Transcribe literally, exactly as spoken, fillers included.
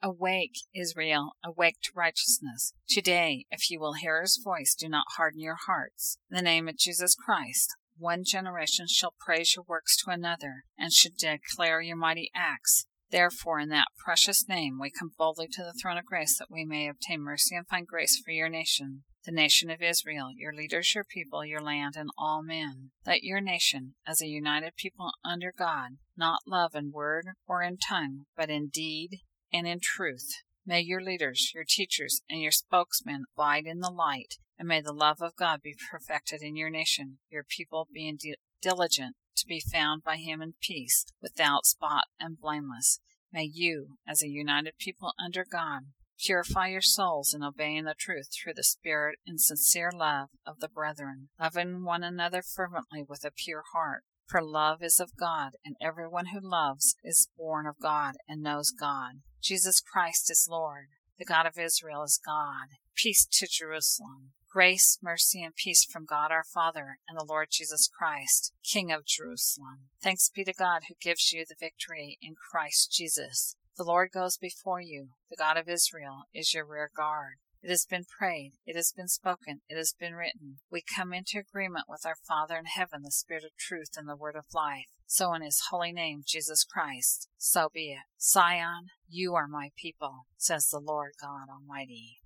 Awake, Israel, awake to righteousness. Today, if you will hear his voice, do not harden your hearts. In the name of Jesus Christ, one generation shall praise your works to another, and shall declare your mighty acts. Therefore, in that precious name, we come boldly to the throne of grace, that we may obtain mercy and find grace for your nation, the nation of Israel, your leaders, your people, your land, and all men. Let your nation, as a united people under God, not love in word or in tongue, but in deed and in truth. May your leaders, your teachers, and your spokesmen abide in the light, and may the love of God be perfected in your nation, your people being di- diligent to be found by him in peace, without spot and blameless. May you, as a united people under God, purify your souls in obeying the truth through the Spirit in sincere love of the brethren, loving one another fervently with a pure heart. For love is of God, and everyone who loves is born of God and knows God. Jesus Christ is Lord. The God of Israel is God. Peace to Jerusalem. Grace, mercy, and peace from God our Father and the Lord Jesus Christ, King of Jerusalem. Thanks be to God who gives you the victory in Christ Jesus. The Lord goes before you. The God of Israel is your rear guard. It has been prayed, it has been spoken, it has been written. We come into agreement with our Father in heaven, the Spirit of truth and the Word of life. So in his holy name, Jesus Christ, so be it. Zion, you are my people, says the Lord God Almighty.